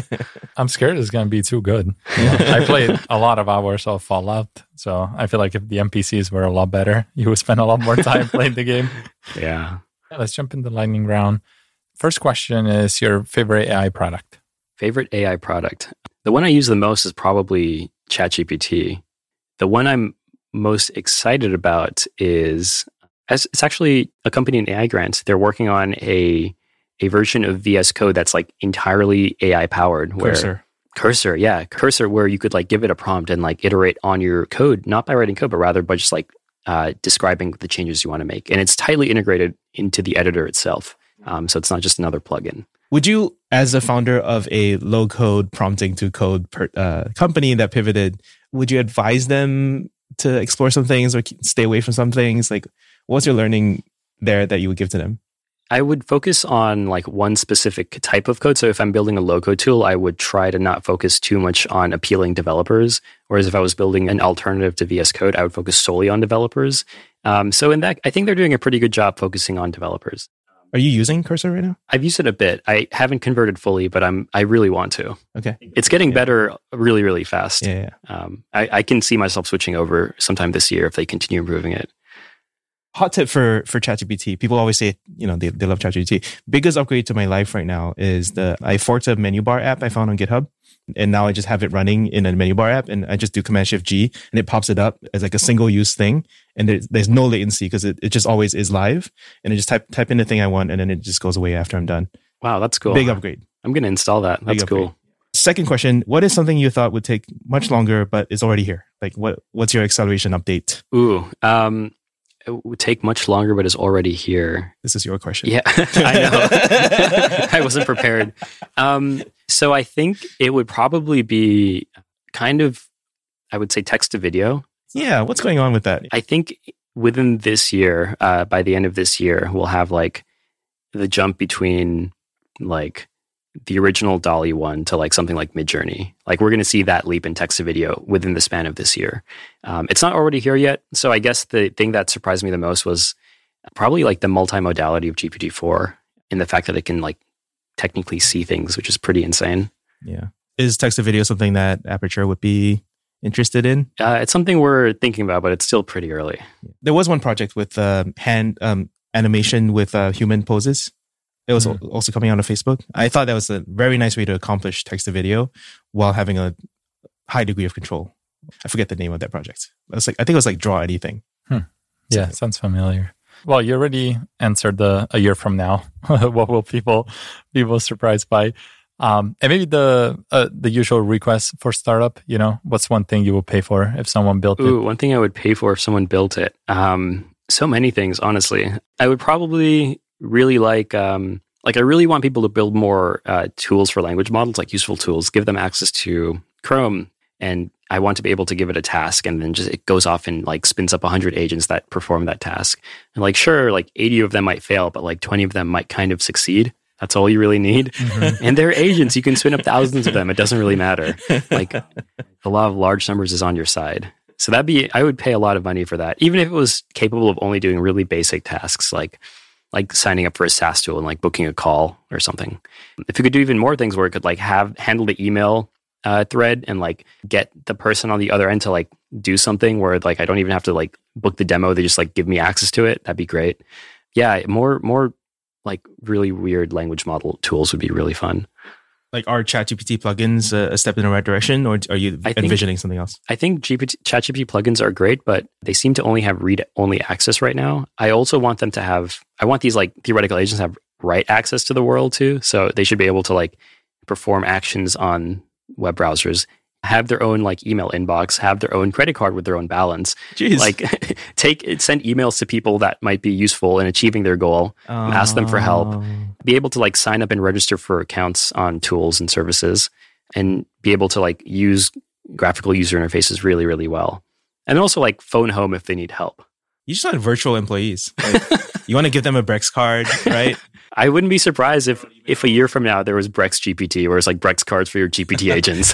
I'm scared it's going to be too good. Yeah. I played a lot of hours of Fallout, so I feel like if the N P Cs were a lot better, you would spend a lot more time playing the game. Yeah. Let's jump into the lightning round. First question is your favorite A I product. Favorite A I product? The one I use the most is probably ChatGPT. The one I'm most excited about is, as it's actually a company in A I grants. They're working on a a version of V S Code that's like entirely A I powered. Where, Cursor. Cursor, yeah. Cursor, where you could like give it a prompt and like iterate on your code, not by writing code, but rather by just like uh, describing the changes you want to make. And it's tightly integrated into the editor itself. Um, so it's not just another plugin. Would you, as a founder of a low code prompting to code per, uh, company that pivoted, would you advise them to explore some things or stay away from some things? Like, what's your learning there that you would give to them? I would focus on like one specific type of code. So if I'm building a low-code tool, I would try to not focus too much on appealing developers. Whereas if I was building an alternative to V S Code, I would focus solely on developers. Um, so in that, I think they're doing a pretty good job focusing on developers. Are you using Cursor right now? I've used it a bit. I haven't converted fully, but I'm I really want to. Okay. It's getting yeah. better really, really fast. Yeah. yeah. Um, I, I can see myself switching over sometime this year if they continue improving it. Hot tip for for ChatGPT. People always say, you know, they, they love ChatGPT. Biggest upgrade to my life right now is the I forked a menu bar app I found on GitHub. And now I just have it running in a menu bar app, and I just do Command Shift G, and it pops it up as like a single use thing. And there's, there's no latency because it, it just always is live. And I just type type in the thing I want, and then it just goes away after I'm done. Wow, that's cool. Big upgrade. I'm going to install that. That's Big cool. Upgrade. Second question: what is something you thought would take much longer, but is already here? Like, what what's your acceleration update? Ooh, um, it would take much longer, but is already here. This is your question. Yeah, I know. I wasn't prepared. Um, so I think it would probably be kind of, I would say, text to video. Yeah, what's going on with that? I think within this year, uh, by the end of this year, we'll have like the jump between like the original DALL-E one to like something like Midjourney. Like we're going to see that leap in text to video within the span of this year. Um, it's not already here yet. So I guess the thing that surprised me the most was probably like the multimodality of G P T four and the fact that it can like technically see things, which is pretty insane. Yeah. Is text to video something that Aperture would be interested in? Uh, it's something we're thinking about, but it's still pretty early. There was one project with uh, hand um, animation with uh, human poses. It was mm. also coming out on Facebook. I thought that was a very nice way to accomplish text to video while having a high degree of control. I forget the name of that project. It was like I think it was like Draw Anything. Hmm. Yeah, so, sounds familiar. Well, you already answered the a year from now. What will people be most surprised by? Um, and maybe the uh, the usual request for startup. You know, what's one thing you would pay for if someone built Ooh, it? One thing I would pay for if someone built it. Um, so many things, honestly. I would probably really like um, like I really want people to build more uh, tools for language models, like useful tools. Give them access to Chrome, and I want to be able to give it a task, and then just it goes off and like spins up one hundred agents that perform that task. And like, sure, like eighty of them might fail, but like twenty of them might kind of succeed. That's all you really need. Mm-hmm. And they're agents. You can spin up thousands of them. It doesn't really matter. Like the law of large numbers is on your side. So that'd be, I would pay a lot of money for that. Even if it was capable of only doing really basic tasks, like like signing up for a SaaS tool and like booking a call or something. If you could do even more things where it could like have handle the email uh, thread and like get the person on the other end to like do something where like I don't even have to like book the demo. They just like give me access to it. That'd be great. Yeah, more more like really weird language model tools would be really fun. Like are ChatGPT plugins uh, a step in the right direction, or are you I envisioning think, something else? I think G P T, ChatGPT plugins are great, but they seem to only have read-only access right now. I also want them to have, I want these like theoretical agents to have write access to the world too. So they should be able to like perform actions on web browsers, have their own like email inbox, have their own credit card with their own balance. Jeez. Like take send emails to people that might be useful in achieving their goal, oh. ask them for help, be able to like sign up and register for accounts on tools and services, and be able to like use graphical user interfaces really, really well. And also like phone home if they need help. You just want virtual employees. Like, you want to give them a Brex card, right? I wouldn't be surprised if if a year from now there was Brex G P T, where it's like Brex cards for your G P T agents.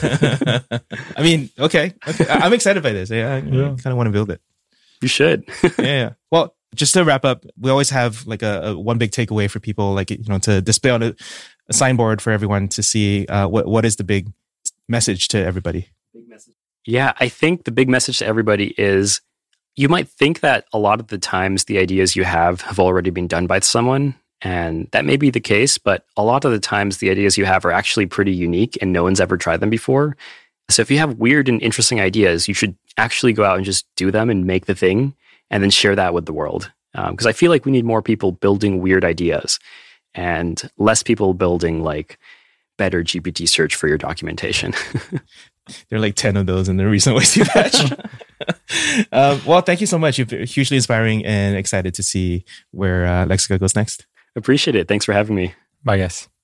I mean, okay, okay. I'm excited by this. Yeah, I, yeah. I kind of want to build it. You should. yeah, yeah. Well, just to wrap up, we always have like a, a one big takeaway for people, like, you know, to display on a, a signboard for everyone to see uh, what what is the big message to everybody. Big message. Yeah, I think the big message to everybody is you might think that a lot of the times the ideas you have have already been done by someone, and that may be the case, but a lot of the times the ideas you have are actually pretty unique and no one's ever tried them before. So if you have weird and interesting ideas, you should actually go out and just do them and make the thing and then share that with the world. Because um, I feel like we need more people building weird ideas and less people building like better G P T search for your documentation. There are like ten of those in the recent Y C patch. um, well, thank you so much. You've been hugely inspiring and excited to see where uh, Lexica goes next. Appreciate it. Thanks for having me. Bye, guys.